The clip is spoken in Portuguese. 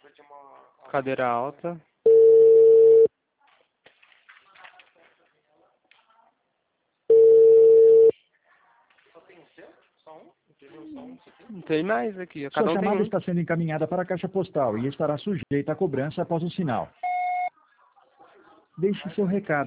Cadeira alta. Não tem mais aqui. Cada Sua um tem chamada um. está sendo encaminhada para a caixa postal e estará sujeita a cobrança após o sinal. Deixe seu recado.